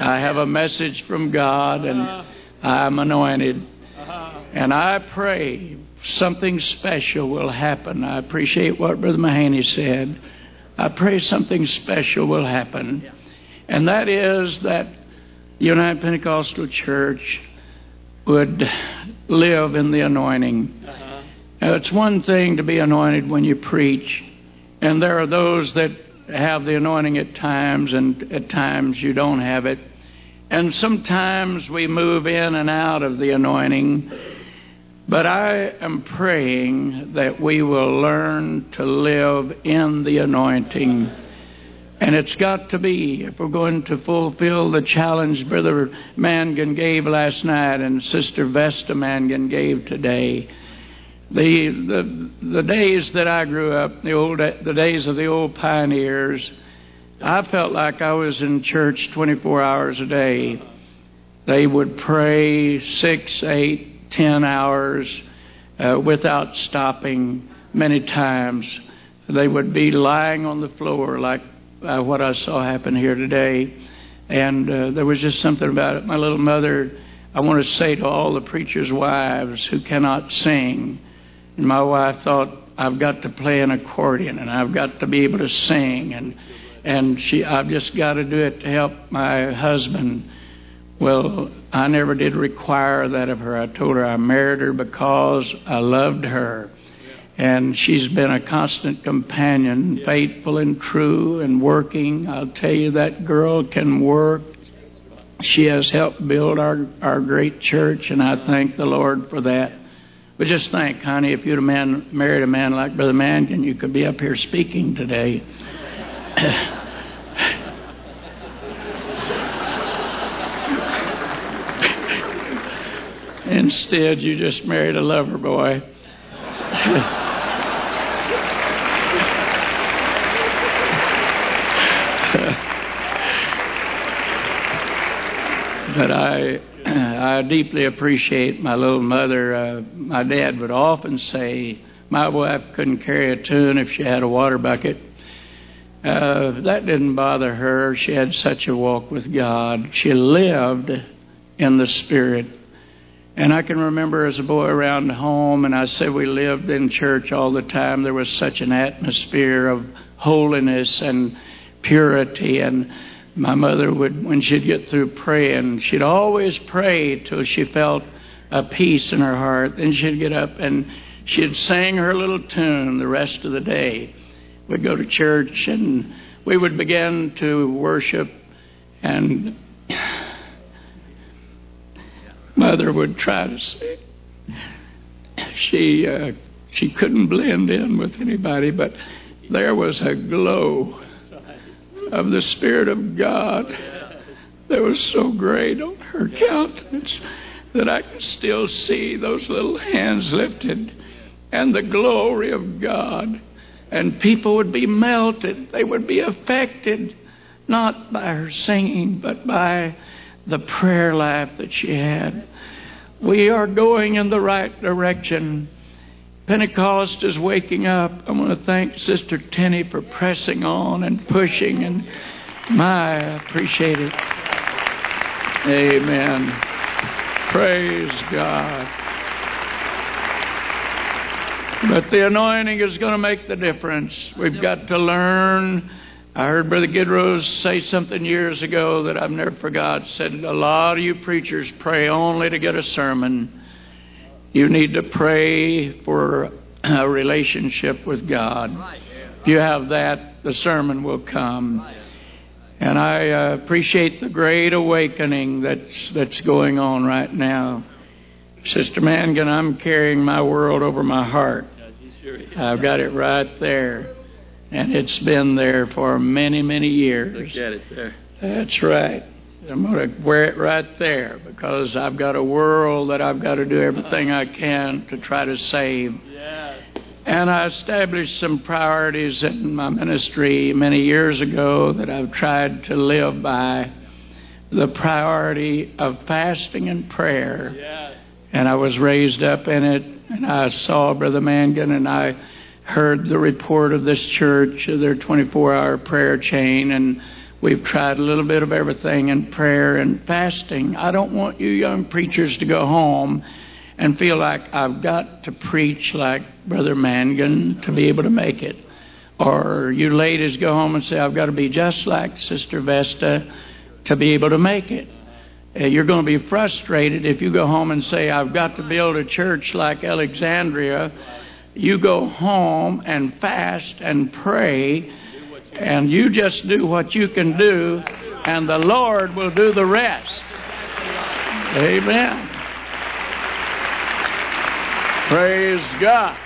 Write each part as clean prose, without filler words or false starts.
I have a message from God, and I'm anointed. And I pray something special will happen. I appreciate what Brother Mahaney said. I pray something special will happen. And that is that United Pentecostal Church would live in the anointing. Now, it's one thing to be anointed when you preach, and there are those that have the anointing at times, and at times you don't have it. And sometimes we move in and out of the anointing. But I am praying that we will learn to live in the anointing. And it's got to be, if we're going to fulfill the challenge Brother Mangan gave last night and Sister Vesta Mangan gave today. The days that I grew up, the days of the old pioneers, I felt like I was in church 24 hours a day. They would pray 6, 8, 10 hours without stopping many times. They would be lying on the floor like what I saw happen here today. And there was just something about it. My little mother, I want to say to all the preachers' wives who cannot sing, and my wife thought, I've got to play an accordion and I've got to be able to sing. And I've just got to do it to help my husband. Well, I never did require that of her. I told her I married her because I loved her. And she's been a constant companion, faithful and true and working. I'll tell you, that girl can work. She has helped build our great church, and I thank the Lord for that. But just think, honey, if you'd have married a man like Brother Mangan, you could be up here speaking today. Instead, you just married a lover boy. But I deeply appreciate my little mother. My dad would often say, my wife couldn't carry a tune if she had a water bucket. That didn't bother her. She had such a walk with God. She lived in the Spirit. And I can remember as a boy around home, and I say we lived in church all the time, there was such an atmosphere of holiness and purity. And my mother would, when she'd get through praying, she'd always pray till she felt a peace in her heart. Then she'd get up and she'd sing her little tune the rest of the day. We'd go to church and we would begin to worship, and Mother would try to sing. She couldn't blend in with anybody, but there was a glow of the Spirit of God that was so great on her countenance that I could still see those little hands lifted and the glory of God. And people would be melted. They would be affected, not by her singing, but by the prayer life that she had. We are going in the right direction. Pentecost is waking up. I want to thank Sister Tenny for pressing on and pushing, and I appreciate it. Amen. Praise God. But the anointing is going to make the difference. We've got to learn. I heard Brother Gidrose say something years ago that I've never forgot. Said, a lot of you preachers pray only to get a sermon. You need to pray for a relationship with God. If you have that, the sermon will come. And I appreciate the great awakening that's going on right now. Sister Mangan, I'm carrying my world over my heart. I've got it right there. And it's been there for many, many years. Look at it there. That's right. I'm going to wear it right there because I've got a world that I've got to do everything I can to try to save. Yes. And I established some priorities in my ministry many years ago that I've tried to live by. The priority of fasting and prayer. Yes. And I was raised up in it, and I saw Brother Mangan, and I heard the report of this church, their 24-hour prayer chain, and We've tried a little bit of everything in prayer and fasting. I don't want you young preachers to go home and feel like I've got to preach like Brother Mangan to be able to make it. Or you ladies go home and say, I've got to be just like Sister Vesta to be able to make it. You're going to be frustrated if you go home and say, I've got to build a church like Alexandria. You go home and fast and pray, and you just do what you can do, and the Lord will do the rest. Amen. Praise God.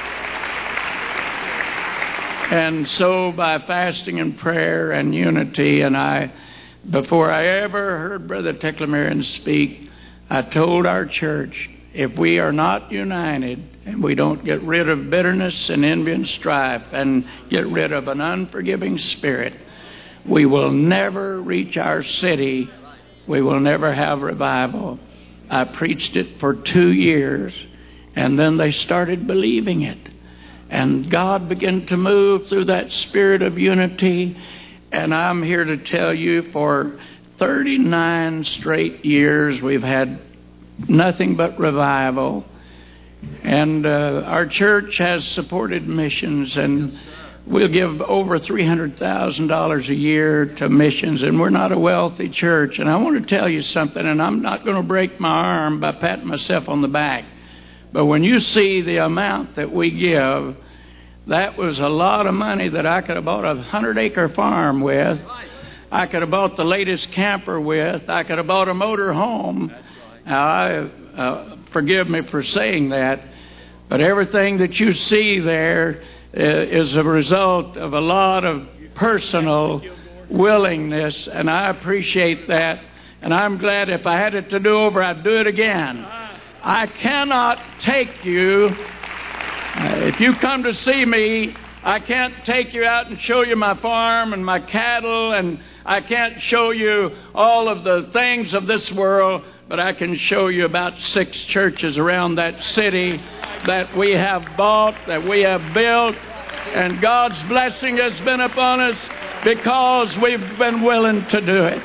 And so by fasting and prayer and unity, and before I ever heard Brother Teclamarian speak, I told our church, if we are not united and we don't get rid of bitterness and envy and strife and get rid of an unforgiving spirit, we will never reach our city. We will never have revival. I preached it for 2 years, and then they started believing it. And God began to move through that spirit of unity. And I'm here to tell you, for 39 straight years, we've had nothing but revival. And our church has supported missions, and we'll give over $300,000 a year to missions. And we're not a wealthy church. And I want to tell you something, and I'm not going to break my arm by patting myself on the back. But when you see the amount that we give, that was a lot of money that I could have bought a 100-acre farm with. I could have bought the latest camper with. I could have bought a motor home. Now, forgive me for saying that, but everything that you see there is a result of a lot of personal willingness, and I appreciate that. And I'm glad if I had it to do over, I'd do it again. I cannot take you, if you come to see me, I can't take you out and show you my farm and my cattle, and I can't show you all of the things of this world, but I can show you about 6 churches around that city that we have bought, that we have built, and God's blessing has been upon us because we've been willing to do it.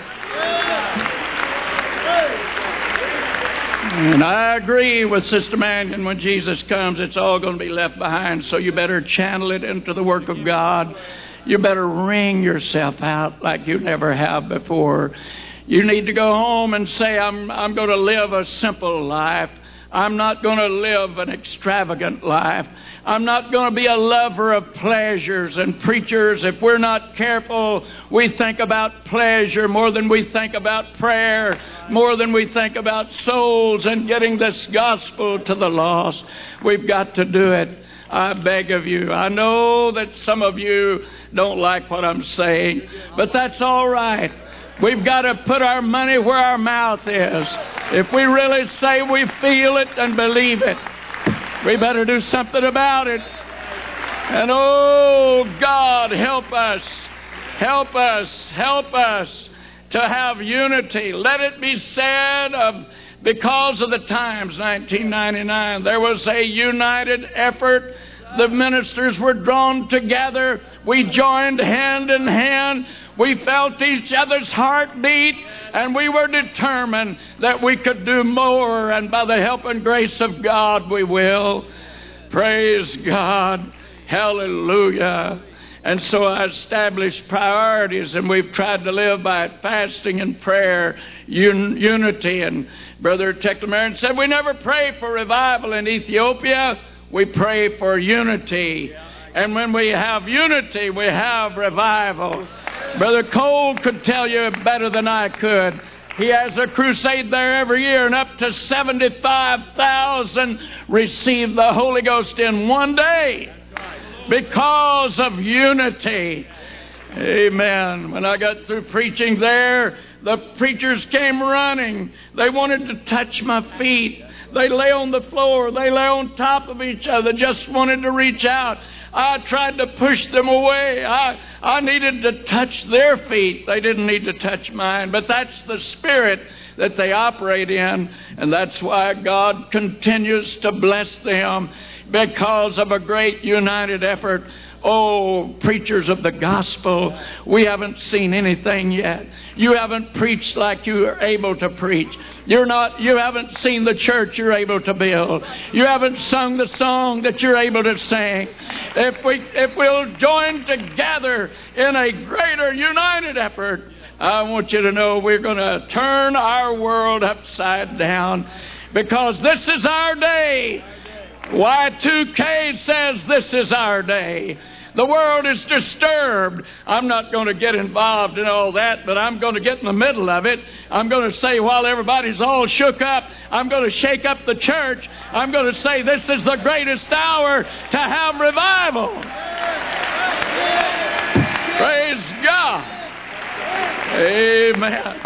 And I agree with Sister Mangan, when Jesus comes, it's all going to be left behind. So you better channel it into the work of God. You better wring yourself out like you never have before. You need to go home and say, I'm going to live a simple life. I'm not going to live an extravagant life. I'm not going to be a lover of pleasures. And preachers, if we're not careful, we think about pleasure more than we think about prayer, more than we think about souls and getting this gospel to the lost. We've got to do it. I beg of you. I know that some of you don't like what I'm saying, but that's all right. We've got to put our money where our mouth is. If we really say we feel it and believe it, we better do something about it. And oh, God, help us. Help us. Help us to have unity. Let it be said because of the times, 1999, there was a united effort. The ministers were drawn together. We joined hand in hand. We felt each other's heartbeat, and we were determined that we could do more, and by the help and grace of God, we will. Praise God. Hallelujah. And so I established priorities, and we've tried to live by it, fasting and prayer, unity. And Brother Teclamarian said, we never pray for revival in Ethiopia. We pray for unity. And when we have unity, we have revival. Brother Cole could tell you better than I could. He has a crusade there every year, and up to 75,000 receive the Holy Ghost in one day because of unity. Amen. When I got through preaching there, the preachers came running. They wanted to touch my feet. They lay on the floor. They lay on top of each other, just wanted to reach out. I tried to push them away. I needed to touch their feet. They didn't need to touch mine. But that's the spirit that they operate in. And that's why God continues to bless them, because of a great united effort. Oh, preachers of the gospel, we haven't seen anything yet. You haven't preached like you are able to preach. You haven't seen the church you're able to build. You haven't sung the song that you're able to sing. If we'll join together in a greater united effort, I want you to know we're going to turn our world upside down, because this is our day. Y2K says this is our day. The world is disturbed. I'm not going to get involved in all that, but I'm going to get in the middle of it. I'm going to say, while everybody's all shook up, I'm going to shake up the church. I'm going to say this is the greatest hour to have revival. Praise God. Amen.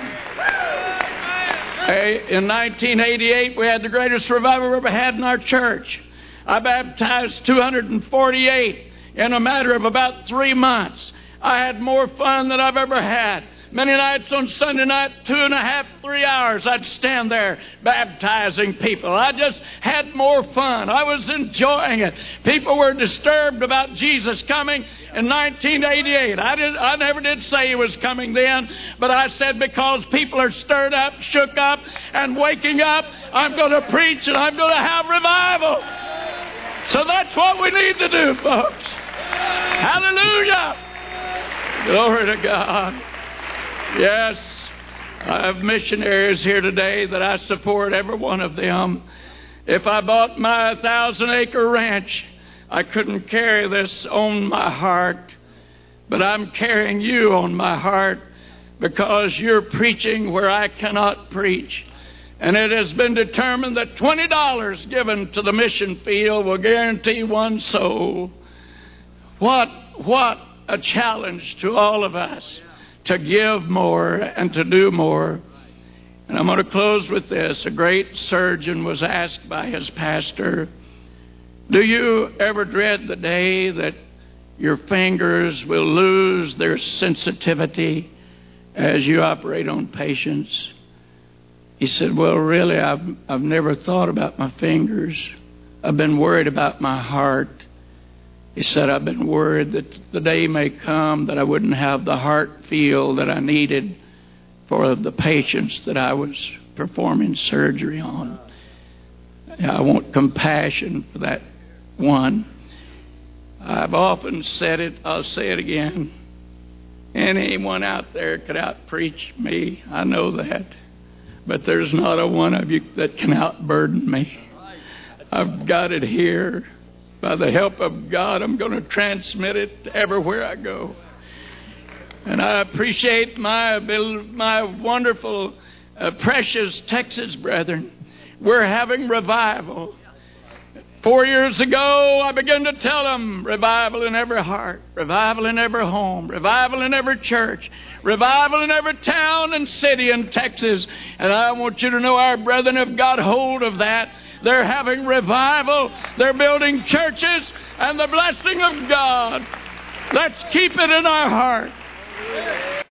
In 1988, we had the greatest revival we ever had in our church. I baptized 248 in a matter of about 3 months. I had more fun than I've ever had. Many nights on Sunday night, 2.5, 3 hours, I'd stand there baptizing people. I just had more fun. I was enjoying it. People were disturbed about Jesus coming in 1988. I never did say he was coming then, but I said because people are stirred up, shook up, and waking up, I'm going to preach and I'm going to have revival. So that's what we need to do, folks. Hallelujah. Glory to God. Yes, I have missionaries here today that I support, every one of them. If I bought my 1,000-acre ranch, I couldn't carry this on my heart. But I'm carrying you on my heart because you're preaching where I cannot preach. And it has been determined that $20 given to the mission field will guarantee one soul. What a challenge to all of us to give more and to do more. And I'm going to close with this. A great surgeon was asked by his pastor, do you ever dread the day that your fingers will lose their sensitivity as you operate on patients? He said, well, really, I've never thought about my fingers. I've been worried about my heart. He said, I've been worried that the day may come that I wouldn't have the heart feel that I needed for the patients that I was performing surgery on. I want compassion for that one. I've often said it, I'll say it again. Anyone out there could out-preach me, I know that. But there's not a one of you that can out-burden me. I've got it here. By the help of God, I'm going to transmit it everywhere I go. And I appreciate my wonderful, precious Texas brethren. We're having revival. 4 years ago, I began to tell them revival in every heart, revival in every home, revival in every church, revival in every town and city in Texas. And I want you to know our brethren have got hold of that. They're having revival. They're building churches and the blessing of God. Let's keep it in our heart.